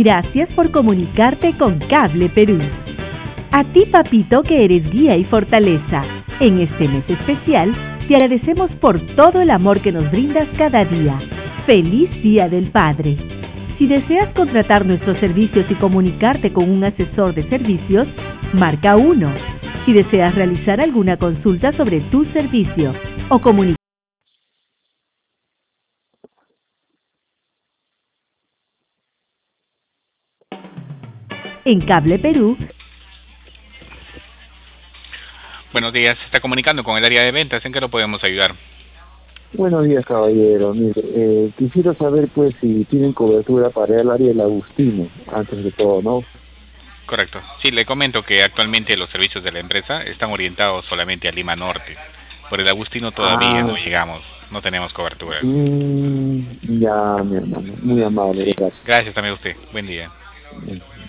Gracias por comunicarte con Cable Perú. A ti, papito, que eres guía y fortaleza. En este mes especial, te agradecemos por todo el amor que nos brindas cada día. ¡Feliz Día del Padre! Si deseas contratar nuestros servicios y comunicarte con un asesor de servicios, marca 1. Si deseas realizar alguna consulta sobre tu servicio o comunicar en Cable Perú. Buenos días, se está comunicando con el área de ventas, ¿en qué lo podemos ayudar? Buenos días, caballero. Mire, quisiera saber, pues, si tienen cobertura para el área del Agustino, antes de todo, ¿no? Correcto. Sí, le comento que actualmente los servicios de la empresa están orientados solamente a Lima Norte. Por el Agustino todavía no llegamos, no tenemos cobertura. Ya, mi hermano. Muy amable, Sí. gracias. Gracias también a usted. Buen día.